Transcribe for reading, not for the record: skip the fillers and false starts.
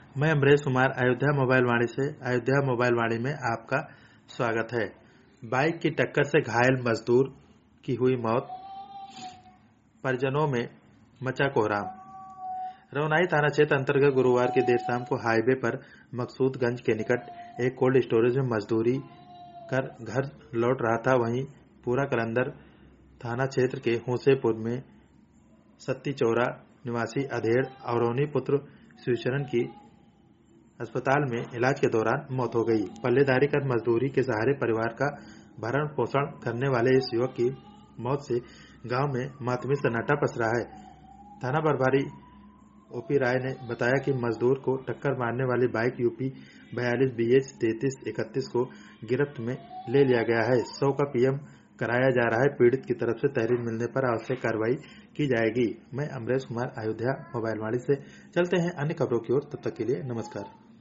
मैं अमरेश कुमार अयोध्या मोबाइल वाणी से अयोध्या मोबाइल वाणी में आपका स्वागत है। बाइक की टक्कर से घायल मजदूर की हुई मौत, परिजनों में मचा कोहराम। रौनाई थाना क्षेत्र अंतर्गत गुरुवार की देर शाम को हाईवे पर मकसूदगंज के निकट एक कोल्ड स्टोरेज में मजदूरी कर घर लौट रहा था। वहीं पूरा कलंदर थाना क्षेत्र के होसेपुर में सत्ती चौरा निवासी अधेड़ अवरोनी पुत्र शिवशरण की अस्पताल में इलाज के दौरान मौत हो गई। पल्लेदारी कर मजदूरी के सहारे परिवार का भरण पोषण करने वाले इस युवक की मौत से गांव में मातमी सन्नाटा पसरा है। थाना प्रभारी ओपी राय ने बताया कि मजदूर को टक्कर मारने वाली बाइक यूपी 42 BH 3331 को गिरफ्त में ले लिया गया है। 100 का PM कराया जा रहा है। पीड़ित की तरफ से तहरीर मिलने पर आवश्यक कार्रवाई की जाएगी। मैं अमरेश कुमार अयोध्या मोबाइल वाणी से। चलते हैं अन्य खबरों की ओर, तब तक के लिए नमस्कार।